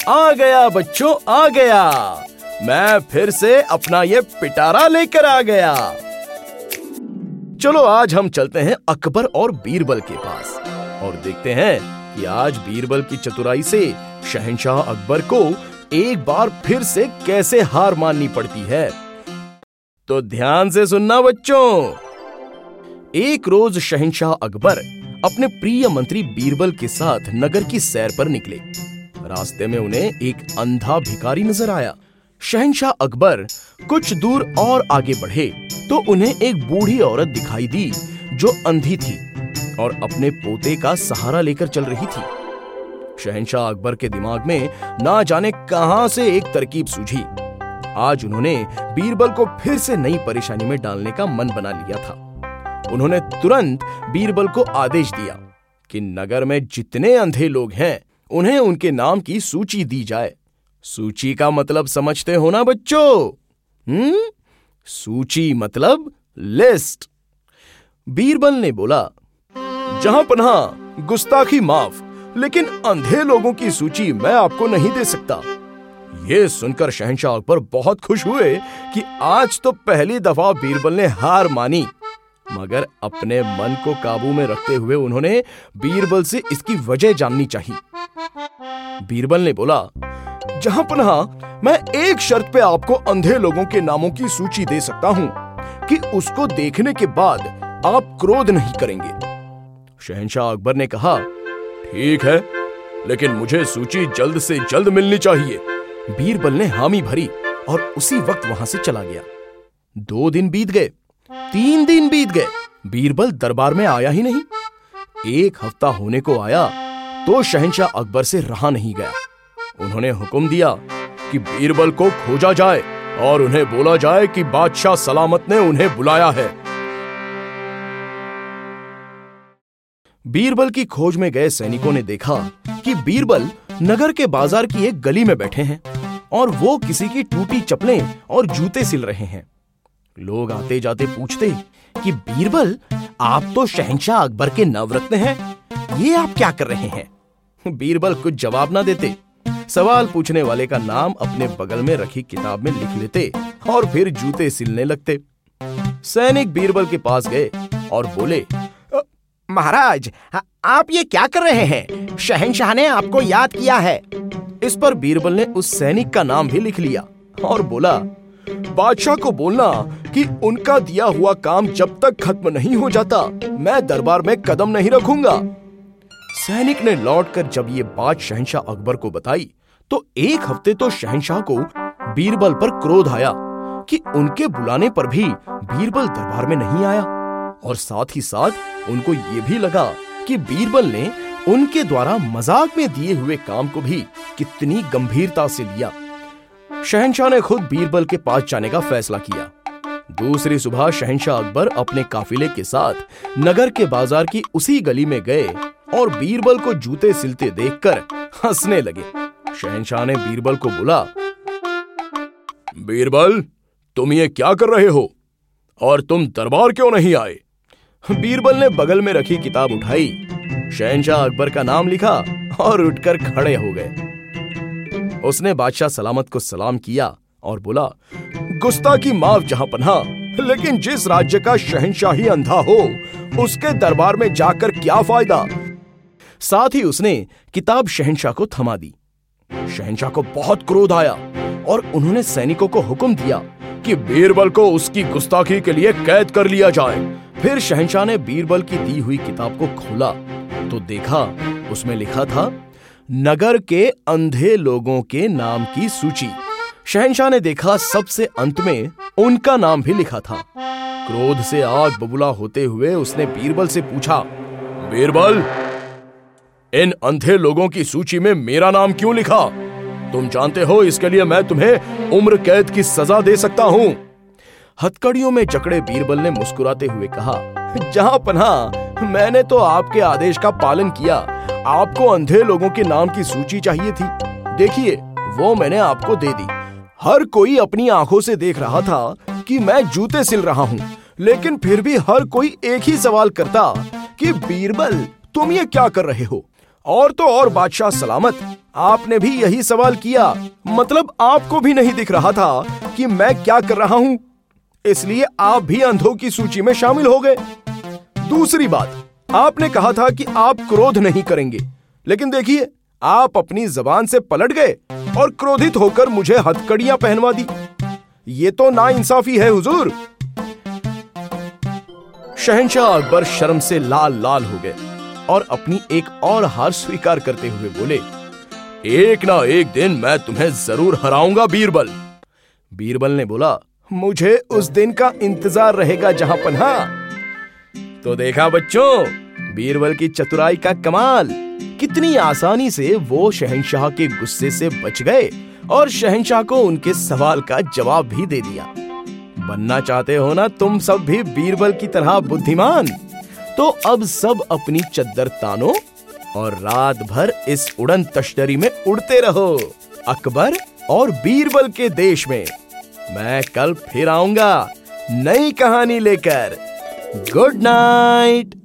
आ गया बच्चों, आ गया। मैं फिर से अपना ये पिटारा लेकर आ गया। चलो आज हम चलते हैं अकबर और बीरबल के पास और देखते हैं कि आज बीरबल की चतुराई से शहंशाह अकबर को एक बार फिर से कैसे हार माननी पड़ती है। तो ध्यान से सुनना बच्चों। एक रोज शहंशाह अकबर अपने प्रिय मंत्री बीरबल के साथ नगर की सैर पर निकले। रास्ते में उन्हें एक अंधा भिखारी नजर आया। शहंशाह अकबर कुछ दूर और आगे बढ़े तो उन्हें एक बूढ़ी औरत दिखाई दी जो अंधी थी और अपने पोते का सहारा लेकर चल रही थी। शहंशाह अकबर के दिमाग में ना जाने कहां से एक तरकीब सूझी। आज उन्होंने बीरबल को फिर से नई परेशानी में डालने का मन बना लिया था। उन्होंने तुरंत बीरबल को आदेश दिया कि नगर में जितने अंधे लोग हैं उन्हें उनके नाम की सूची दी जाए। सूची का मतलब समझते हो ना बच्चों? सूची मतलब लिस्ट। बीरबल ने बोला, जहां पनाह गुस्ताखी माफ, लेकिन अंधे लोगों की सूची मैं आपको नहीं दे सकता। यह सुनकर शहंशाह अकबर बहुत खुश हुए कि आज तो पहली दफा बीरबल ने हार मानी। मगर अपने मन को काबू में रखते हुए उन्होंने बीरबल से इसकी वजह जाननी चाहिए। बीरबल ने बोला, जहां पनाह मैं एक शर्त पे आपको अंधे लोगों के नामों की सूची दे सकता हूं कि उसको देखने के बाद आप क्रोध नहीं करेंगे। शहंशाह अकबर ने कहा, ठीक है, लेकिन मुझे सूची जल्द से जल्द मिलनी चाहिए। बीरबल ने हामी भरी और उसी वक्त वहां से चला गया। 2 दिन बीत गए, 3 दिन बीत गए, बीरबल दरबार में आया ही नहीं। 1 हफ्ता होने को आया तो शहंशाह अकबर से रहा नहीं गया। उन्होंने हुक्म दिया कि बीरबल को खोजा जाए और उन्हें बोला जाए कि बादशाह सलामत ने उन्हें बुलाया है। बीरबल की खोज में गए सैनिकों ने देखा कि बीरबल नगर के बाजार की एक गली में बैठे हैं और वो किसी की टूटी चप्पलें और जूते सिल रहे हैं। लोग आते जाते पूछते कि बीरबल, आप तो शहंशाह अकबर के नवरत्न हैं, ये आप क्या कर रहे हैं? बीरबल कुछ जवाब ना देते। सवाल पूछने वाले का नाम अपने बगल में रखी किताब में लिख लेते और फिर जूते सिलने लगते। सैनिक बीरबल के पास गए और बोले, महाराज, आप ये क्या कर रहे हैं? शहंशाह ने आपको याद किया है। इस पर बीरबल ने उस सैनिक का नाम भी लिख लिया और बोला, बादशाह को बोलना कि उनका दिया हुआ काम जब तक खत्म नहीं हो जाता मैं दरबार में कदम नहीं रखूंगा। सैनिक ने लौटकर जब ये बात शहंशाह अकबर को बताई तो 1 हफ्ते तो शहंशाह को बीरबल पर क्रोध आया कि उनके बुलाने पर भी बीरबल दरबार में नहीं आया, और साथ ही साथ उनको ये भी लगा कि बीरबल ने उनके द्वारा मजाक में दिए हुए काम को भी कितनी गंभीरता से लिया। शहंशाह ने खुद बीरबल के पास जाने का फैसला किया। दूसरी सुबह शहंशाह अकबर अपने काफिले के साथ नगर के बाजार की उसी गली में गए और बीरबल को जूते सिलते देखकर हंसने लगे। शहंशाह ने बीरबल को बोला, बीरबल, तुम ये क्या कर रहे हो और तुम दरबार क्यों नहीं आए? बीरबल ने बगल में रखी किताब उठाई, शहंशाह अकबर का नाम लिखा और उठकर खड़े हो गए। उसने बादशाह सलामत को सलाम किया और बोला, गुस्ताखी माफ जहां पनाह, लेकिन जिस राज्य का शहंशाही अंधा हो उसके दरबार में जाकर क्या फायदा। साथ ही उसने किताब शहंशाह को थमा दी। शहंशाह को बहुत क्रोध आया और उन्होंने सैनिकों को हुक्म दिया कि बीरबल को उसकी गुस्ताखी के लिए कैद कर लिया जाए। फिर शहंशाह ने बीरबल की दी हुई किताब को खोला तो देखा उसमें लिखा था, नगर के अंधे लोगों के नाम की सूची। शहंशाह ने देखा सबसे अंत में उनका नाम भी लिखा था। क्रोध से आग बबूला होते हुए उसने बीरबल से पूछा, बीरबल, इन अंधे लोगों की सूची में मेरा नाम क्यों लिखा? तुम जानते हो इसके लिए मैं तुम्हें उम्र कैद की सजा दे सकता हूं। हथकड़ियों में जकड़े बीरबल ने मुस्कुराते हुए कहा, जहां पनाह, मैंने तो आपके आदेश का पालन किया। आपको अंधे लोगों के नाम की सूची चाहिए थी, देखिए वो मैंने आपको दे दी। हर कोई अपनी आंखों से देख रहा था कि मैं जूते सिल रहा हूं, लेकिन फिर भी हर कोई एक ही सवाल करता कि बीरबल, तुम ये क्या कर रहे हो? और तो और बादशाह सलामत, आपने भी यही सवाल किया, मतलब आपको भी नहीं दिख रहा था कि मैं क्या कर रहा हूं, इसलिए आप भी अंधों की सूची में शामिल हो गए। दूसरी बात, आपने कहा था कि आप क्रोध नहीं करेंगे, लेकिन देखिए आप अपनी जबान से पलट गए और क्रोधित होकर मुझे हथकड़ियां पहनवा दी। ये तो नाइंसाफी है हुजूर। शहंशाह अकबर शर्म से लाल लाल हो गए और अपनी एक और हार स्वीकार करते हुए बोले, एक ना एक दिन मैं तुम्हें जरूर हराऊंगा बीरबल। बीरबल ने बोला, मुझे उस दिन का इंतजार रहेगा जहां पन्हा। तो देखा बच्चों, बीरबल की चतुराई का कमाल। कितनी आसानी से वो शहंशाह के गुस्से से बच गए और शहंशाह को उनके सवाल का जवाब भी दे दिया। बनना चाहते हो ना तुम सब भी बीरबल की तरह बुद्धिमान? तो अब सब अपनी चद्दर तानो और रात भर इस उड़न तश्तरी में उड़ते रहो, अकबर और बीरबल के देश में। मैं कल फिर आऊंगा नई कहानी लेकर। Good night.